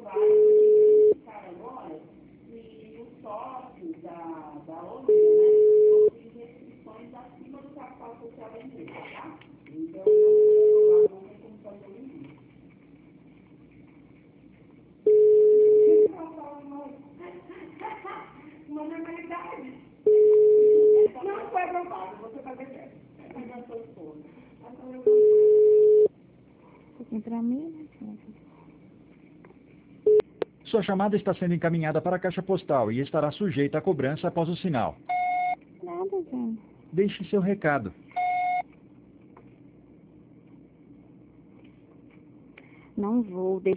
Pra mim, né? Sua chamada está sendo encaminhada para a caixa postal e estará sujeita a cobrança após o sinal. Nada, gente. Deixe seu recado. Não vou deixar.